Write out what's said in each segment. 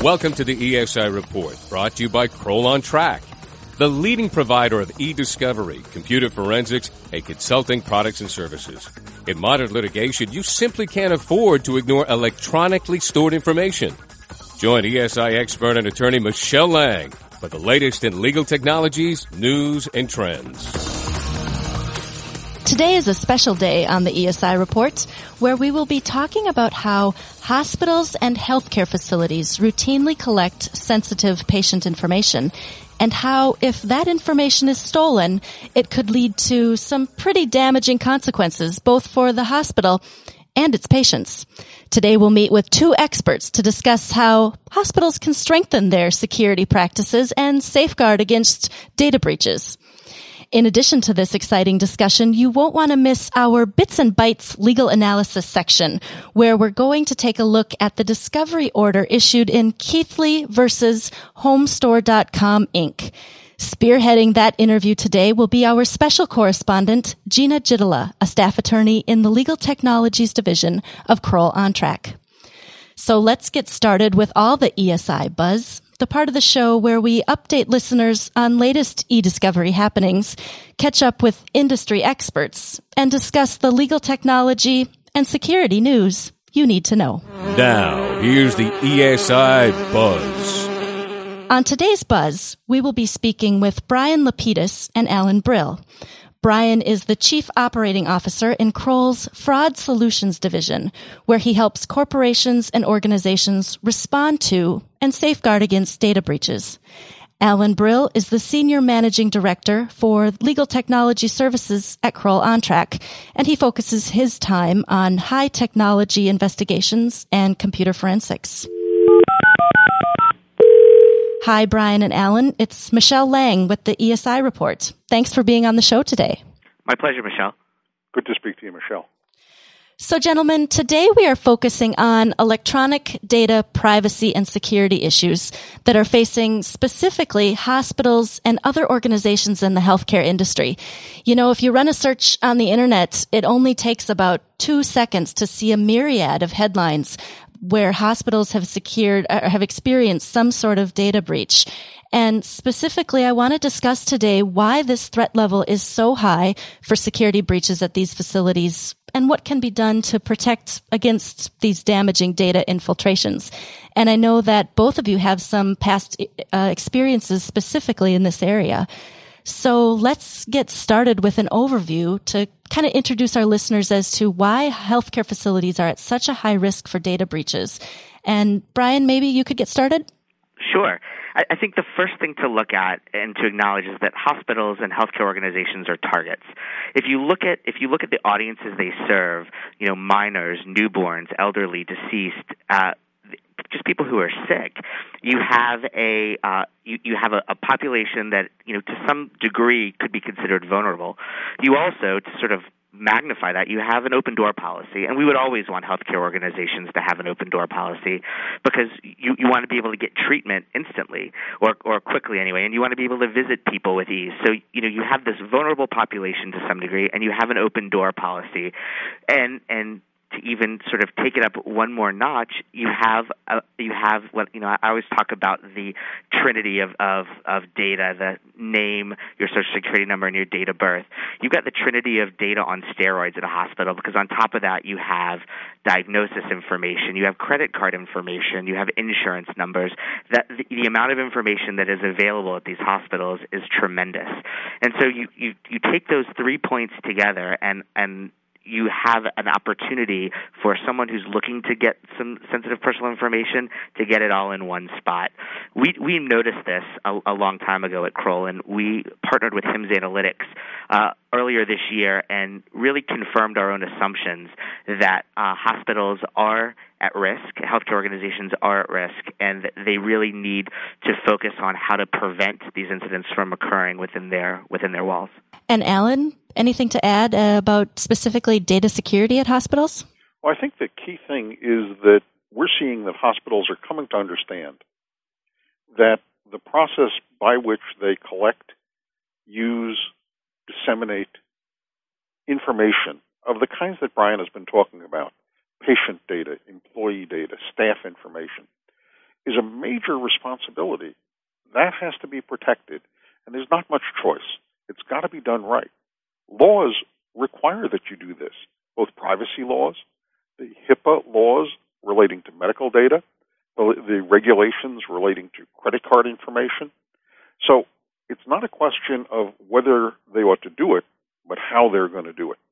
Welcome to the ESI Report, brought to you by Kroll On Track, the leading provider of e-discovery, computer forensics, and consulting products and services. In modern litigation, you simply can't afford to ignore electronically stored information. Join ESI expert and attorney Michelle Lang for the latest in legal technologies, news, and trends. Today is a special day on the ESI Report, where we will be talking about how hospitals and healthcare facilities routinely collect sensitive patient information, and how, if that information is stolen, it could lead to some pretty damaging consequences, both for the hospital and its patients. Today we'll meet with two experts to discuss how hospitals can strengthen their security practices and safeguard against data breaches. In addition to this exciting discussion, you won't want to miss our Bits and Bytes legal analysis section, where we're going to take a look at the discovery order issued in Keithley versus Homestore.com Inc. Spearheading that interview today will be our special correspondent, Gina Gittila, a staff attorney in the Legal Technologies Division of Kroll On Track. So let's get started with all the ESI buzz, the part of the show where we update listeners on latest e-discovery happenings, catch up with industry experts, and discuss the legal technology and security news you need to know. Now, here's the ESI Buzz. On today's Buzz, we will be speaking with Brian Lapidus and Alan Brill. Brian is the Chief Operating Officer in Kroll's Fraud Solutions Division, where he helps corporations and organizations respond to and safeguard against data breaches. Alan Brill is the Senior Managing Director for Legal Technology Services at Kroll On Track, and he focuses his time on high technology investigations and computer forensics. Hi, Brian and Alan. It's Michelle Lang with the ESI Report. Thanks for being on the show today. My pleasure, Michelle. Good to speak to you, Michelle. So, gentlemen, today we are focusing on electronic data privacy and security issues that are facing specifically hospitals and other organizations in the healthcare industry. You know, if you run a search on the internet, it only takes about 2 seconds to see a myriad of headlines where hospitals have experienced some sort of data breach. And specifically, I want to discuss today why this threat level is so high for security breaches at these facilities and what can be done to protect against these damaging data infiltrations. And I know that both of you have some past experiences specifically in this area. So let's get started with an overview to kind of introduce our listeners as to why healthcare facilities are at such a high risk for data breaches. And Brian, maybe you could get started? Sure. I think the first thing to look at and to acknowledge is that hospitals and healthcare organizations are targets. If you look at the audiences they serve, you know, minors, newborns, elderly, deceased, just people who are sick, you have a population that, you know, to some degree could be considered vulnerable. You also, to sort of magnify that, you have an open door policy, and we would always want healthcare organizations to have an open door policy because you want to be able to get treatment instantly or quickly anyway, and you want to be able to visit people with ease. So, you know, you have this vulnerable population to some degree, and you have an open door policy, and to even sort of take it up one more notch, you have what, you know, I always talk about the trinity of data: the name, your social security number, and your date of birth. You've got the trinity of data on steroids at a hospital because on top of that you have diagnosis information, you have credit card information, you have insurance numbers. That the amount of information that is available at these hospitals is tremendous. And so you take those 3 points together and you have an opportunity for someone who's looking to get some sensitive personal information to get it all in one spot. We noticed this a long time ago at Kroll, and we partnered with HIMSS Analytics earlier this year and really confirmed our own assumptions that hospitals are at risk, healthcare organizations are at risk, and they really need to focus on how to prevent these incidents from occurring within their walls. And Alan, anything to add about specifically data security at hospitals? Well, I think the key thing is that we're seeing that hospitals are coming to understand that the process by which they collect, use, disseminate information of the kinds that Brian has been talking about, patient data, employee data, staff information, is a major responsibility. That has to be protected, and there's not much choice. It's got to be done right. Laws require that you do this, both privacy laws, the HIPAA laws relating to medical data, the regulations relating to credit card information. So it's not a question of whether they ought to do it, but how they're going to do it.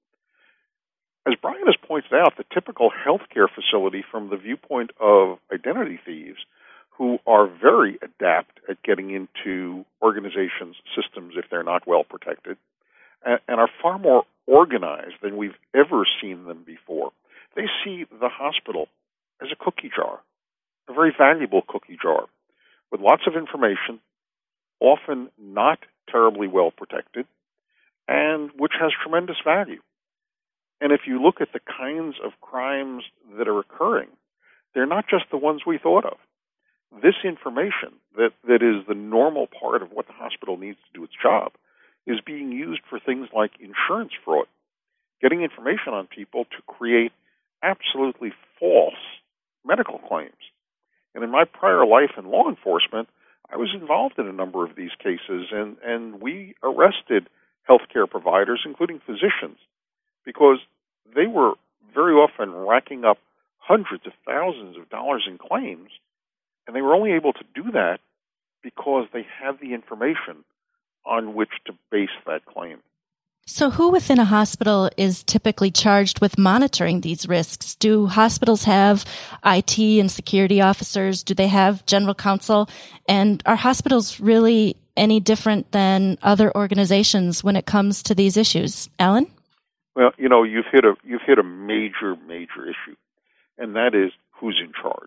As Brian has pointed out, the typical healthcare facility from the viewpoint of identity thieves, who are very adept at getting into organizations' systems if they're not well protected, and are far more organized than we've ever seen them before. They see the hospital as a cookie jar, a very valuable cookie jar, with lots of information, often not terribly well protected, and which has tremendous value. And if you look at the kinds of crimes that are occurring, they're not just the ones we thought of. This information that is the normal part of what the hospital needs to do its job is being used for things like insurance fraud, getting information on people to create absolutely false medical claims. And in my prior life in law enforcement, I was involved in a number of these cases, and we arrested healthcare providers, including physicians, because they were very often racking up hundreds of thousands of dollars in claims, and they were only able to do that because they had the information on which to base that claim. So who within a hospital is typically charged with monitoring these risks? Do hospitals have IT and security officers? Do they have general counsel? And are hospitals really any different than other organizations when it comes to these issues? Alan? Well, you've hit a major issue, and that is who's in charge.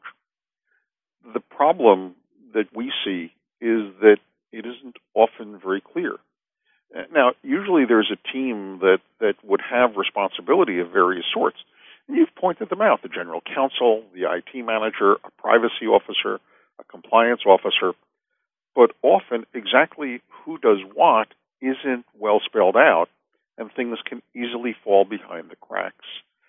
The problem that we see is that it isn't often very clear. Now, usually there's a team that would have responsibility of various sorts. And you've pointed them out: the general counsel, the IT manager, a privacy officer, a compliance officer. But often exactly who does what isn't well spelled out, and things can easily fall behind the cracks.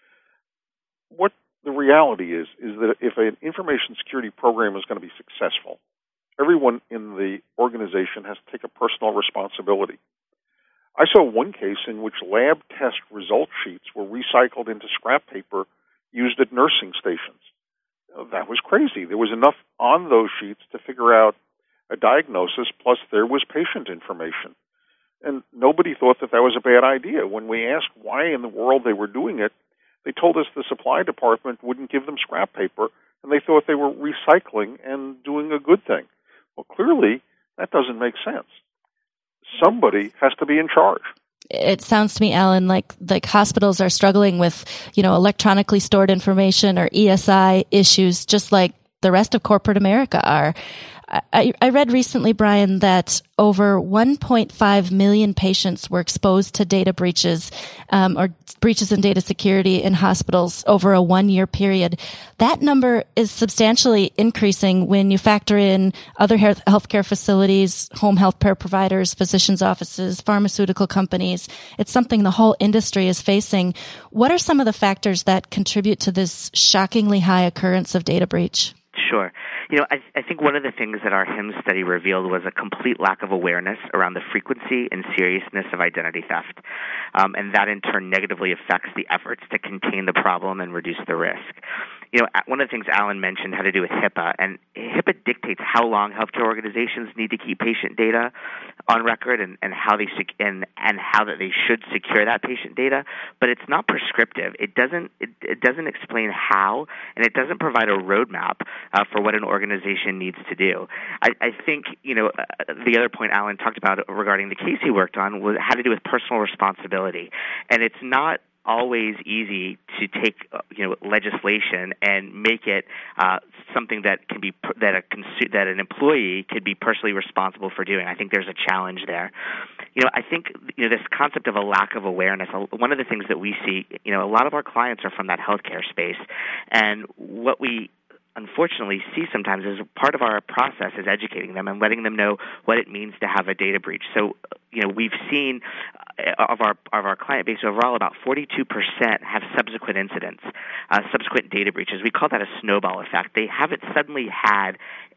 What the reality is that if an information security program is going to be successful, everyone in the organization has to take a personal responsibility. I saw one case in which lab test result sheets were recycled into scrap paper used at nursing stations. That was crazy. There was enough on those sheets to figure out a diagnosis, plus there was patient information. And nobody thought that was a bad idea. When we asked why in the world they were doing it, they told us the supply department wouldn't give them scrap paper, and they thought they were recycling and doing a good thing. Well, clearly, that doesn't make sense. Somebody has to be in charge. It sounds to me, Alan, like hospitals are struggling with, electronically stored information or ESI issues, just like the rest of corporate America are. I read recently, Brian, that over 1.5 million patients were exposed to data breaches or breaches in data security in hospitals over a 1-year period. That number is substantially increasing when you factor in other healthcare facilities, home health care providers, physicians' offices, pharmaceutical companies. It's something the whole industry is facing. What are some of the factors that contribute to this shockingly high occurrence of data breach? Sure. I think one of the things that our HIMSS study revealed was a complete lack of awareness around the frequency and seriousness of identity theft, and that in turn negatively affects the efforts to contain the problem and reduce the risk. One of the things Alan mentioned had to do with HIPAA, and HIPAA dictates how long healthcare organizations need to keep patient data on record and how they how that they should secure that patient data, but it's not prescriptive. It doesn't explain how, and it doesn't provide a roadmap for what an organization needs to do. I think the other point Alan talked about regarding the case he worked on had to do with personal responsibility, and it's not always easy to take legislation and make it something that can be that an employee could be personally responsible for doing. I think there's a challenge there. I think this concept of a lack of awareness. One of the things that we see, a lot of our clients are from that healthcare space, and what we unfortunately see sometimes is part of our process is educating them and letting them know what it means to have a data breach. So, we've seen of our client base overall, about 42% have subsequent incidents, subsequent data breaches. We call that a snowball effect. They haven't suddenly had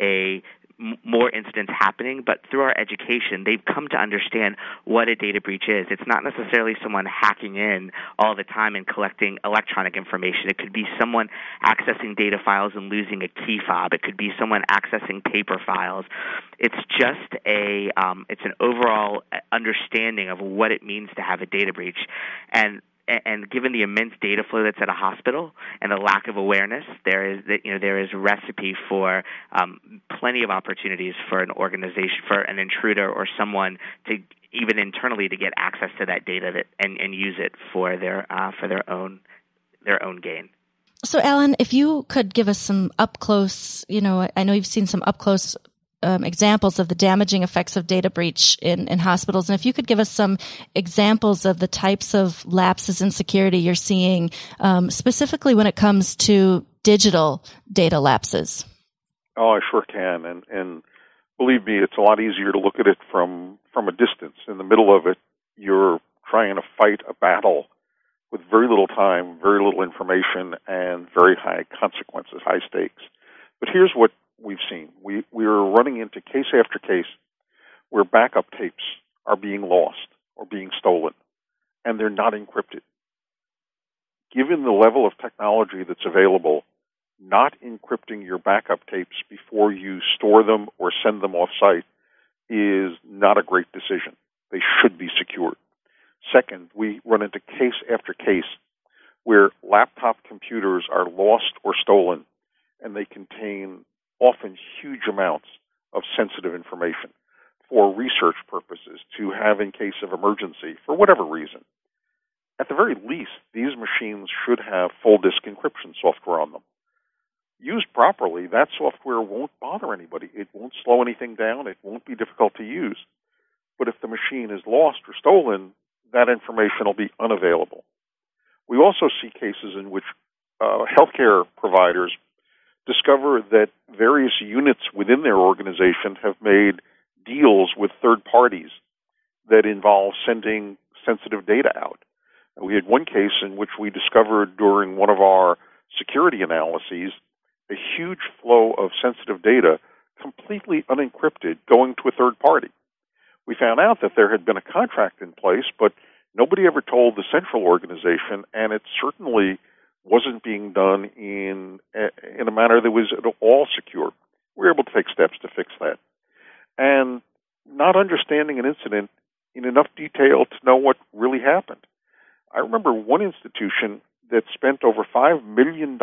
more incidents happening, but through our education, they've come to understand what a data breach is. It's not necessarily someone hacking in all the time and collecting electronic information. It could be someone accessing data files and losing a key fob. It could be someone accessing paper files. It's just it's an overall understanding of what it means to have a data breach. And given the immense data flow that's at a hospital and the lack of awareness, there is a recipe for plenty of opportunities for an organization, for an intruder or someone to even internally to get access to that data and use it for their own gain. So, Alan, if you could give us some up close, I know you've seen some up close examples of the damaging effects of data breach in hospitals. And if you could give us some examples of the types of lapses in security you're seeing, specifically when it comes to digital data lapses. Oh, I sure can. And believe me, it's a lot easier to look at it from a distance. In the middle of it, you're trying to fight a battle with very little time, very little information, and very high consequences, high stakes. But here's what we've seen. We are running into case after case where backup tapes are being lost or being stolen, and they're not encrypted. Given the level of technology that's available, not encrypting your backup tapes before you store them or send them off-site is not a great decision. They should be secured. Second, we run into case after case where laptop computers are lost or stolen, and they contain often huge amounts of sensitive information for research purposes, to have in case of emergency, for whatever reason. At the very least, these machines should have full disk encryption software on them. Used properly, that software won't bother anybody. It won't slow anything down. It won't be difficult to use. But if the machine is lost or stolen, that information will be unavailable. We also see cases in which healthcare providers discover that various units within their organization have made deals with third parties that involve sending sensitive data out. We had one case in which we discovered during one of our security analyses a huge flow of sensitive data, completely unencrypted, going to a third party. We found out that there had been a contract in place, but nobody ever told the central organization, and it certainly wasn't being done in a manner that was at all secure. We were able to take steps to fix that. And not understanding an incident in enough detail to know what really happened. I remember one institution that spent over $5 million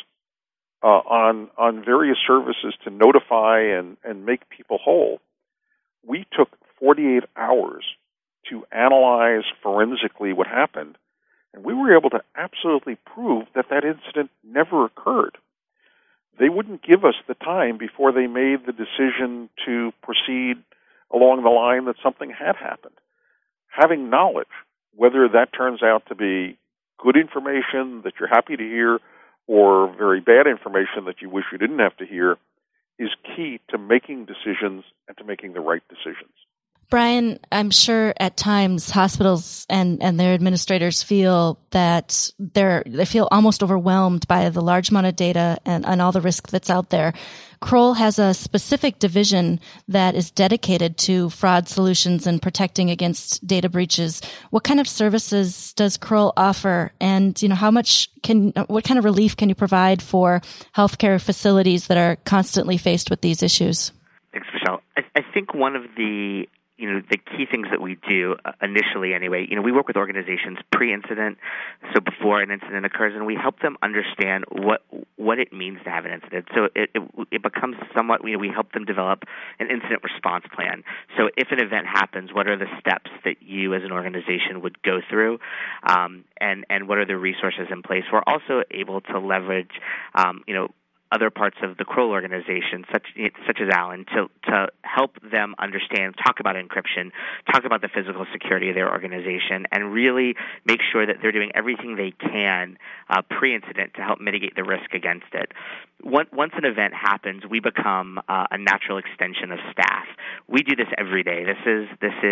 on various services to notify and make people whole. We took 48 hours to analyze forensically what happened, and we were able to absolutely prove that incident never occurred. They wouldn't give us the time before they made the decision to proceed along the line that something had happened. Having knowledge, whether that turns out to be good information that you're happy to hear or very bad information that you wish you didn't have to hear, is key to making decisions and to making the right decisions. Brian, I'm sure at times hospitals and their administrators feel that they feel almost overwhelmed by the large amount of data and all the risk that's out there. Kroll has a specific division that is dedicated to fraud solutions and protecting against data breaches. What kind of services does Kroll offer, and what kind of relief can you provide for healthcare facilities that are constantly faced with these issues? Thanks, Michelle. I think one of the key things that we do initially anyway, we work with organizations pre-incident, so before an incident occurs, and we help them understand what it means to have an incident. So it becomes somewhat, we help them develop an incident response plan. So if an event happens, what are the steps that you as an organization would go through, and what are the resources in place? We're also able to leverage, other parts of the Kroll organization, such as Alan, to help them understand, talk about encryption, talk about the physical security of their organization, and really make sure that they're doing everything they can pre-incident to help mitigate the risk against it. Once an event happens, we become a natural extension of staff. We do this every day. This is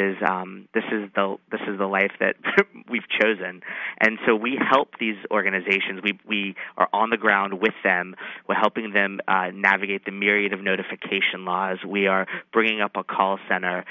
the life that we've chosen, and so we help these organizations. We are on the ground with them. We're helping them navigate the myriad of notification laws. We are bringing up a call center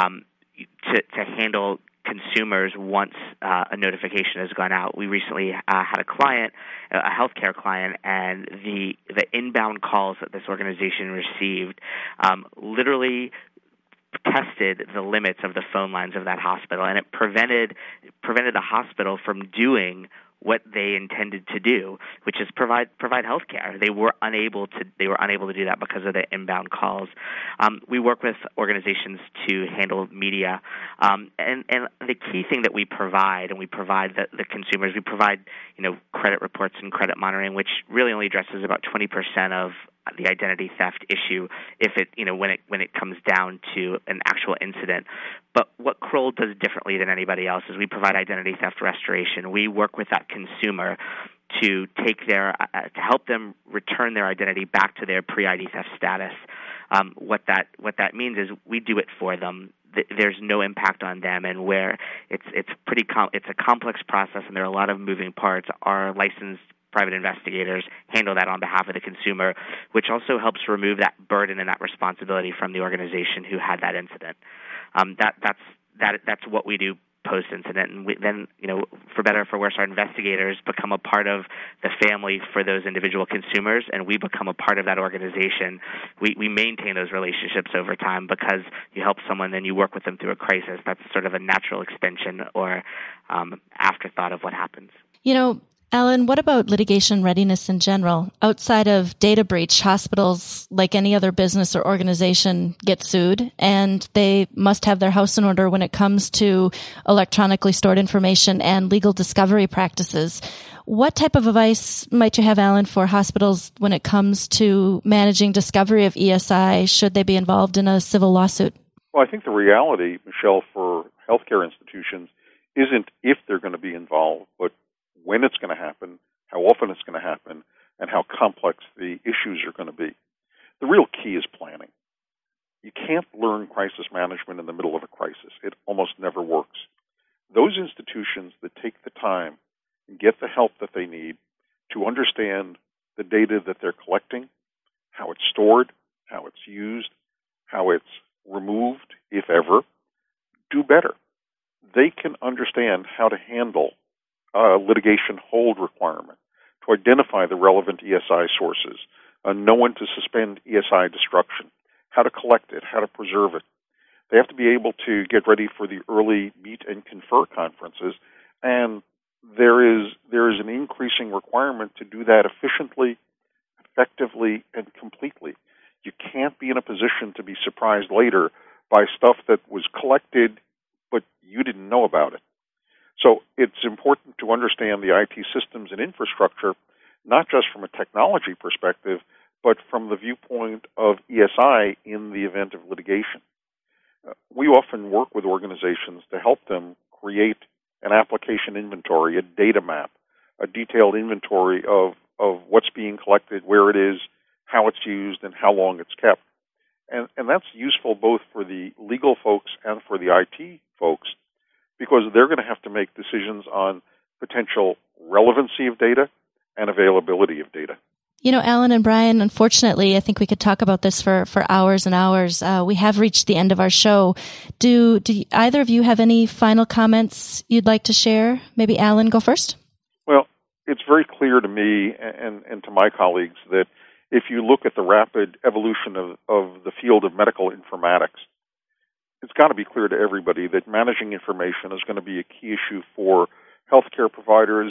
to handle consumers once a notification has gone out. We recently had a client, a healthcare client, and the inbound calls that this organization received literally tested the limits of the phone lines of that hospital, and it prevented the hospital from doing what they intended to do, which is provide health care. They were unable to do that because of the inbound calls. We work with organizations to handle media, and the key thing that we provide, and we provide the consumers, we provide credit reports and credit monitoring, which really only addresses about 20% of the identity theft issue if it when it comes down to an actual incident. But what Kroll does differently than anybody else is we provide identity theft restoration. We work with that consumer to to help them return their identity back to their pre-ID theft status. What that means is we do it for them. There's no impact on them, and where it's a complex process, and there are a lot of moving parts. Our licensed private investigators handle that on behalf of the consumer, which also helps remove that burden and that responsibility from the organization who had that incident. That's what we do post-incident, and then for better or for worse, our investigators become a part of the family for those individual consumers, and we become a part of that organization. We maintain those relationships over time because you help someone, then you work with them through a crisis. That's sort of a natural extension or afterthought of what happens. Alan, what about litigation readiness in general? Outside of data breach, hospitals, like any other business or organization, get sued, and they must have their house in order when it comes to electronically stored information and legal discovery practices. What type of advice might you have, Alan, for hospitals when it comes to managing discovery of ESI should they be involved in a civil lawsuit? Well, I think the reality, Michelle, for healthcare institutions isn't if they're going to be involved, but when it's going to happen, how often it's going to happen, and how complex the issues are going to be. The real key is planning. You can't learn crisis management in the middle of a crisis. It almost never works. Those institutions that take the time and get the help that they need to understand the data that they're collecting, how it's stored, how it's used, how it's removed, if ever, do better. They can understand how to handle litigation hold requirement, to identify the relevant ESI sources, know when to suspend ESI destruction, how to collect it, how to preserve it. They have to be able to get ready for the early meet and confer conferences, and there is an increasing requirement to do that efficiently, effectively, and completely. You can't be in a position to be surprised later by stuff that was collected, but you didn't know about it. So it's important to understand the IT systems and infrastructure, not just from a technology perspective, but from the viewpoint of ESI in the event of litigation. We often work with organizations to help them create an application inventory, a data map, a detailed inventory of what's being collected, where it is, how it's used, and how long it's kept. And that's useful both for the legal folks and for the IT folks, because they're going to have to make decisions on potential relevancy of data and availability of data. Alan and Brian, unfortunately, I think we could talk about this for hours and hours. We have reached the end of our show. Do either of you have any final comments you'd like to share? Maybe Alan, go first. Well, it's very clear to me and to my colleagues that if you look at the rapid evolution of the field of medical informatics, it's got to be clear to everybody that managing information is going to be a key issue for healthcare providers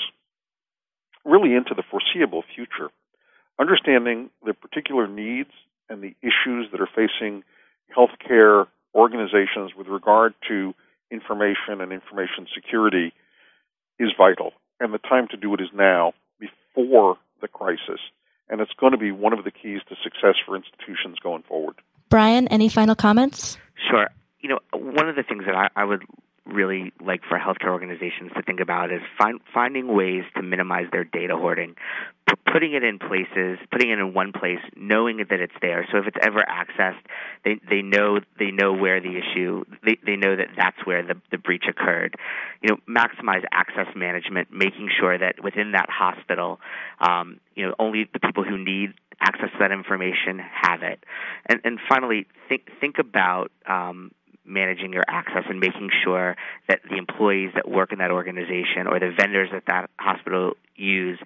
really into the foreseeable future. Understanding the particular needs and the issues that are facing healthcare organizations with regard to information and information security is vital. And the time to do it is now, before the crisis, and it's going to be one of the keys to success for institutions going forward. Brian, any final comments? Sure. One of the things that I would really like for healthcare organizations to think about is finding ways to minimize their data hoarding, putting it in one place, knowing that it's there. So if it's ever accessed, they know where the issue, they know that that's where the breach occurred. Maximize access management, making sure that within that hospital, only the people who need access to that information have it. And finally, think about managing your access and making sure that the employees that work in that organization or the vendors that hospital use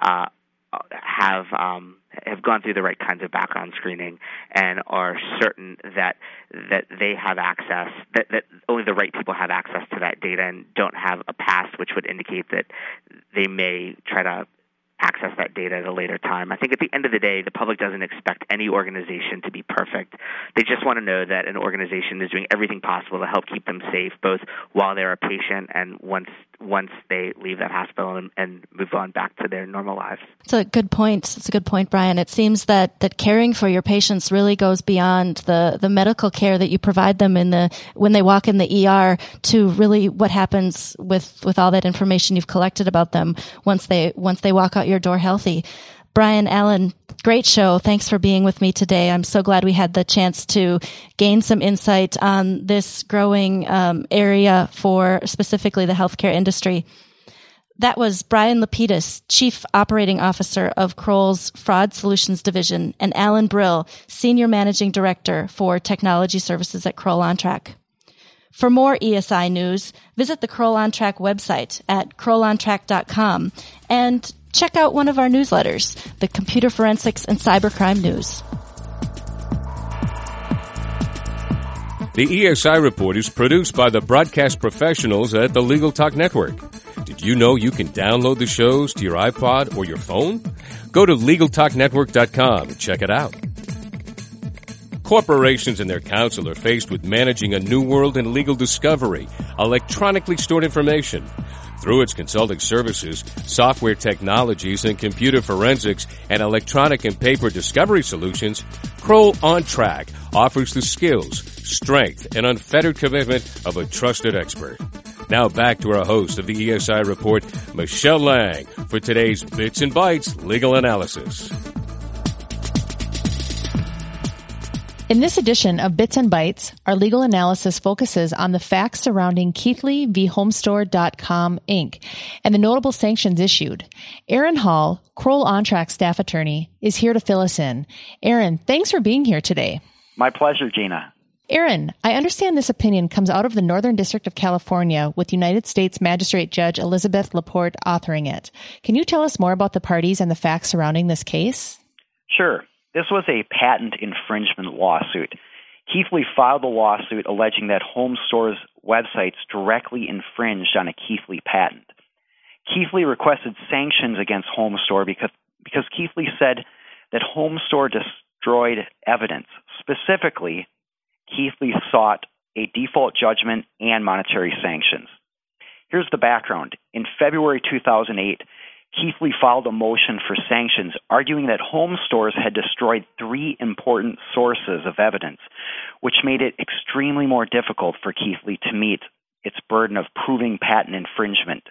have gone through the right kinds of background screening and are certain that they have access, that only the right people have access to that data and don't have a past which would indicate that they may try to access that data at a later time. I think at the end of the day, the public doesn't expect any organization to be perfect. They just want to know that an organization is doing everything possible to help keep them safe, both while they're a patient and once they leave that hospital and move on back to their normal lives. It's a good point. It's a good point, Brian. It seems that caring for your patients really goes beyond the medical care that you provide them when they walk in the ER to really what happens with all that information you've collected about them once they walk out your door healthy. Brian, Alan, great show. Thanks for being with me today. I'm so glad we had the chance to gain some insight on this growing area for specifically the healthcare industry. That was Brian Lapidus, Chief Operating Officer of Kroll's Fraud Solutions Division, and Alan Brill, Senior Managing Director for Technology Services at Kroll OnTrack. For more ESI news, visit the Kroll OnTrack website at krollontrack.com and check out one of our newsletters, the Computer Forensics and Cybercrime News. The ESI Report is produced by the broadcast professionals at the Legal Talk Network. Did you know you can download the shows to your iPod or your phone? Go to LegalTalkNetwork.com and check it out. Corporations and their counsel are faced with managing a new world in legal discovery, electronically stored information. Through its consulting services, software technologies, and computer forensics, and electronic and paper discovery solutions, Kroll OnTrack offers the skills, strength, and unfettered commitment of a trusted expert. Now back to our host of the ESI Report, Michelle Lang, for today's Bits and Bytes legal analysis. In this edition of Bits and Bytes, our legal analysis focuses on the facts surrounding Keithley v. Homestore.com, Inc. and the notable sanctions issued. Aaron Hall, Kroll OnTrack staff attorney, is here to fill us in. Aaron, thanks for being here today. My pleasure, Gina. Aaron, I understand this opinion comes out of the Northern District of California with United States Magistrate Judge Elizabeth Laporte authoring it. Can you tell us more about the parties and the facts surrounding this case? Sure. This was a patent infringement lawsuit. Keithley filed the lawsuit alleging that Homestore's websites directly infringed on a Keithley patent. Keithley requested sanctions against Homestore because Keithley said that Homestore destroyed evidence. Specifically, Keithley sought a default judgment and monetary sanctions. Here's the background. In February 2008, Keithley filed a motion for sanctions, arguing that Homestores had destroyed 3 important sources of evidence, which made it extremely more difficult for Keithley to meet its burden of proving patent infringement.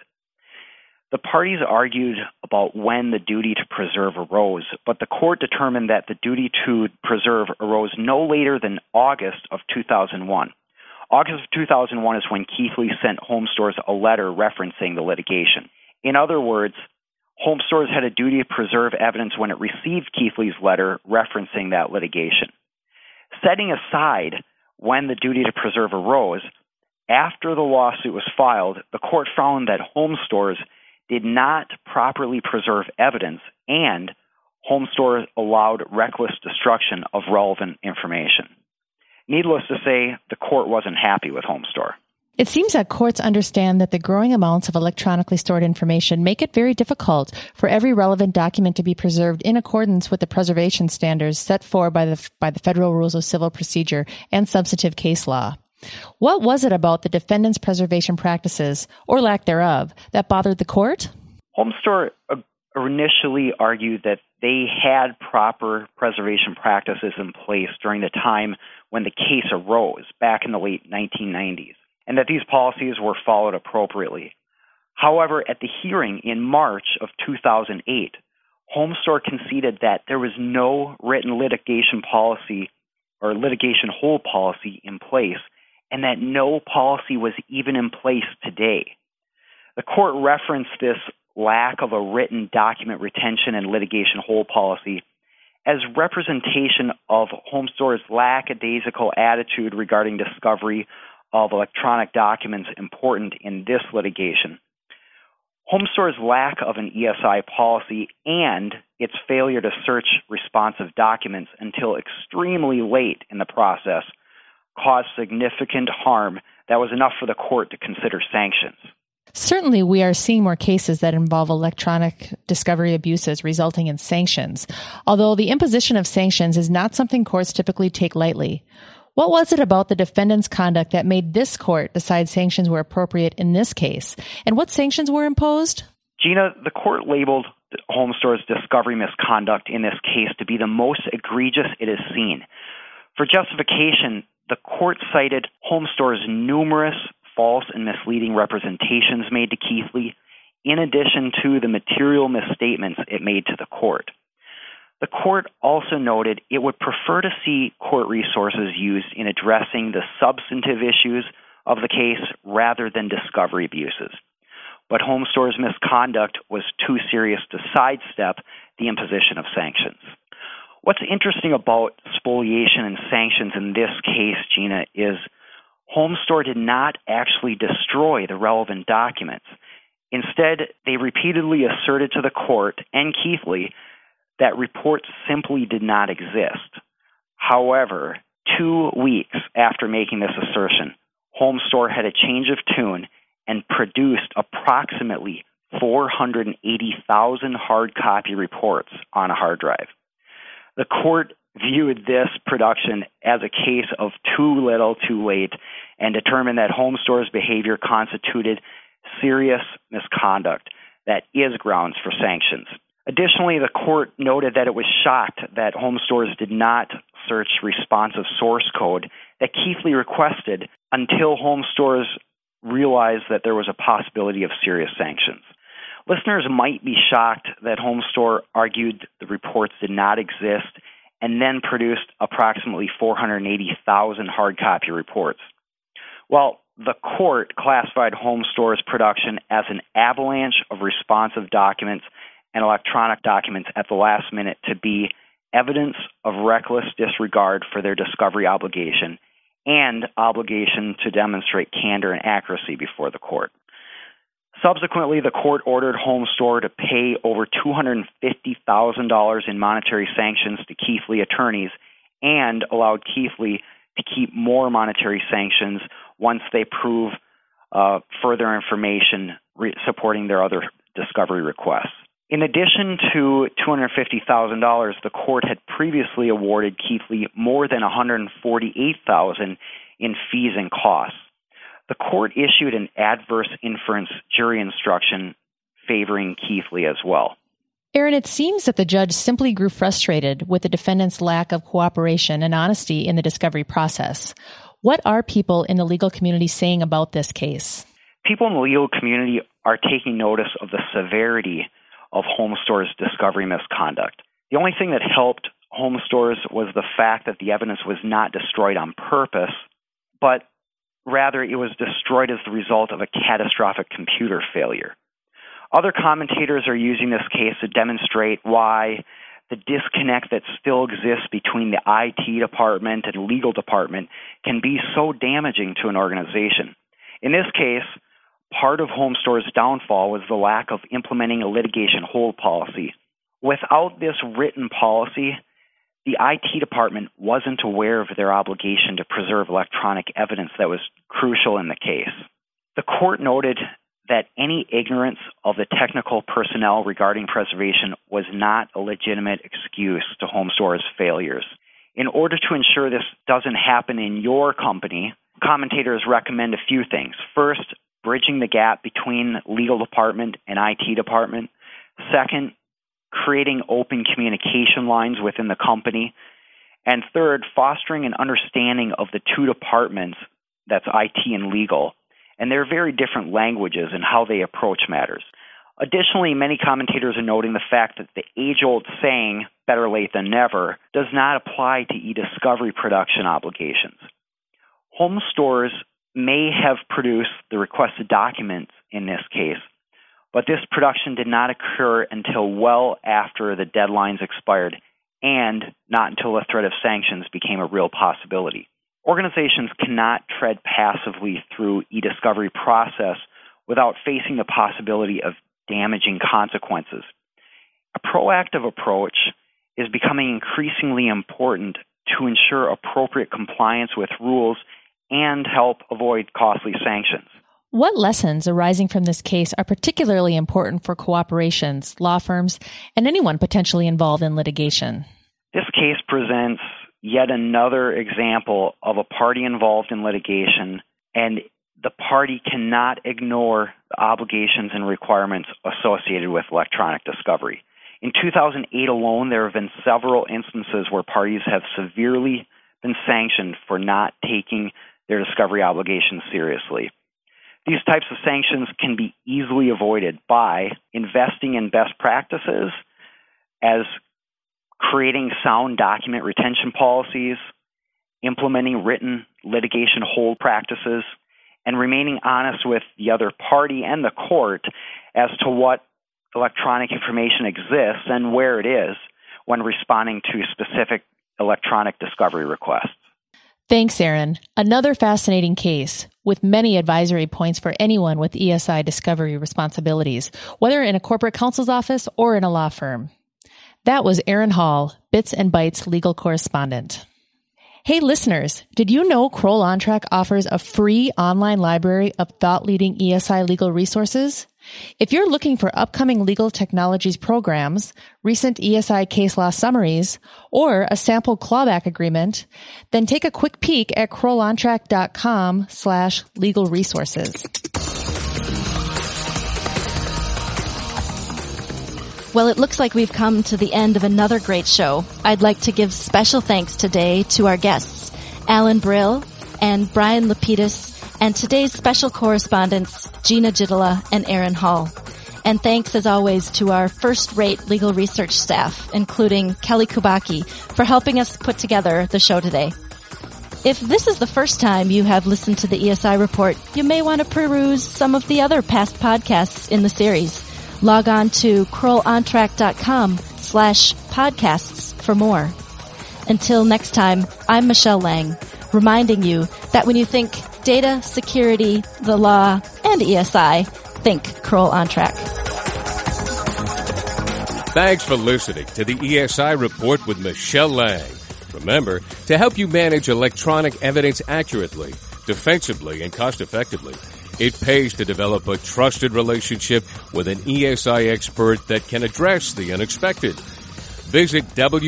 The parties argued about when the duty to preserve arose, but the court determined that the duty to preserve arose no later than August of 2001. August of 2001 is when Keithley sent Homestores a letter referencing the litigation. In other words, Homestores had a duty to preserve evidence when it received Keithley's letter referencing that litigation. Setting aside when the duty to preserve arose, after the lawsuit was filed, the court found that Homestores did not properly preserve evidence and Homestore allowed reckless destruction of relevant information. Needless to say, the court wasn't happy with Homestore. It seems that courts understand that the growing amounts of electronically stored information make it very difficult for every relevant document to be preserved in accordance with the preservation standards set forth by the Federal Rules of Civil Procedure and substantive case law. What was it about the defendant's preservation practices, or lack thereof, that bothered the court? Homestore initially argued that they had proper preservation practices in place during the time when the case arose back in the late 1990s, and that these policies were followed appropriately. However, at the hearing in March of 2008, Homestore conceded that there was no written litigation policy or litigation hold policy in place, and that no policy was even in place today. The court referenced this lack of a written document retention and litigation hold policy as representation of Homestore's lackadaisical attitude regarding discovery of electronic documents important in this litigation. Homestore's lack of an ESI policy and its failure to search responsive documents until extremely late in the process caused significant harm that was enough for the court to consider sanctions. Certainly, we are seeing more cases that involve electronic discovery abuses resulting in sanctions, although the imposition of sanctions is not something courts typically take lightly. What was it about the defendant's conduct that made this court decide sanctions were appropriate in this case? And what sanctions were imposed? Gina, the court labeled Homestore's discovery misconduct in this case to be the most egregious it has seen. For justification, the court cited Homestore's numerous false and misleading representations made to Keithley, in addition to the material misstatements it made to the court. The court also noted it would prefer to see court resources used in addressing the substantive issues of the case rather than discovery abuses. But Homestore's misconduct was too serious to sidestep the imposition of sanctions. What's interesting about spoliation and sanctions in this case, Gina, is Homestore did not actually destroy the relevant documents. Instead, they repeatedly asserted to the court and Keithley that reports simply did not exist. However, 2 weeks after making this assertion, Homestore had a change of tune and produced approximately 480,000 hard copy reports on a hard drive. The court viewed this production as a case of too little, too late, and determined that Homestore's behavior constituted serious misconduct that is grounds for sanctions. Additionally, the court noted that it was shocked that Homestores did not search responsive source code that Keithley requested until Homestores realized that there was a possibility of serious sanctions. Listeners might be shocked that Homestore argued the reports did not exist and then produced approximately 480,000 hard copy reports. Well, the court classified Homestore's production as an avalanche of responsive documents and electronic documents at the last minute to be evidence of reckless disregard for their discovery obligation and obligation to demonstrate candor and accuracy before the court. Subsequently, the court ordered Homestore to pay over $250,000 in monetary sanctions to Keithley attorneys and allowed Keithley to keep more monetary sanctions once they prove further information supporting their other discovery requests. In addition to $250,000, the court had previously awarded Keithley more than $148,000 in fees and costs. The court issued an adverse inference jury instruction favoring Keithley as well. Aaron, it seems that the judge simply grew frustrated with the defendant's lack of cooperation and honesty in the discovery process. What are people in the legal community saying about this case? People in the legal community are taking notice of the severity of Homestore's discovery misconduct. The only thing that helped Homestore's was the fact that the evidence was not destroyed on purpose, but rather it was destroyed as the result of a catastrophic computer failure. Other commentators are using this case to demonstrate why the disconnect that still exists between the IT department and legal department can be so damaging to an organization. In this case, part of Homestore's downfall was the lack of implementing a litigation hold policy. Without this written policy, the IT department wasn't aware of their obligation to preserve electronic evidence that was crucial in the case. The court noted that any ignorance of the technical personnel regarding preservation was not a legitimate excuse to Homestore's failures. In order to ensure this doesn't happen in your company, commentators recommend a few things. First, bridging the gap between legal department and IT department. Second, creating open communication lines within the company, and third, fostering an understanding of the two departments, that's IT and legal, and their very different languages and how they approach matters. Additionally, many commentators are noting the fact that the age-old saying, better late than never, does not apply to e-discovery production obligations. Home stores may have produced the requested documents in this case, but this production did not occur until well after the deadlines expired and not until the threat of sanctions became a real possibility. Organizations cannot tread passively through e-discovery process without facing the possibility of damaging consequences. A proactive approach is becoming increasingly important to ensure appropriate compliance with rules and help avoid costly sanctions. What lessons arising from this case are particularly important for corporations, law firms, and anyone potentially involved in litigation? This case presents yet another example of a party involved in litigation, and the party cannot ignore the obligations and requirements associated with electronic discovery. In 2008 alone, there have been several instances where parties have severely been sanctioned for not taking their discovery obligations seriously. These types of sanctions can be easily avoided by investing in best practices as creating sound document retention policies, implementing written litigation hold practices, and remaining honest with the other party and the court as to what electronic information exists and where it is when responding to specific electronic discovery requests. Thanks, Aaron. Another fascinating case with many advisory points for anyone with ESI discovery responsibilities, whether in a corporate counsel's office or in a law firm. That was Aaron Hall, Bits and Bytes legal correspondent. Hey listeners, did you know Kroll OnTrack offers a free online library of thought-leading ESI legal resources? If you're looking for upcoming legal technologies programs, recent ESI case law summaries, or a sample clawback agreement, then take a quick peek at KrollOnTrack.com/legal resources. Well, it looks like we've come to the end of another great show. I'd like to give special thanks today to our guests, Alan Brill and Brian Lapidus, and today's special correspondents, Gina Jitala and Aaron Hall. And thanks, as always, to our first-rate legal research staff, including Kelly Kubaki, for helping us put together the show today. If this is the first time you have listened to the ESI Report, you may want to peruse some of the other past podcasts in the series. Log on to KrollOnTrack.com/podcasts for more. Until next time, I'm Michelle Lang, reminding you that when you think data, security, the law, and ESI, think Kroll OnTrack. Thanks for listening to the ESI Report with Michelle Lang. Remember, to help you manage electronic evidence accurately, defensively, and cost-effectively, it pays to develop a trusted relationship with an ESI expert that can address the unexpected. Visit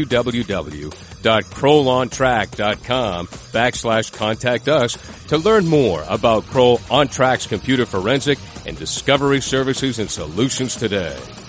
www.KrollOnTrack.com/contact us to learn more about Kroll OnTrack's computer forensic and discovery services and solutions today.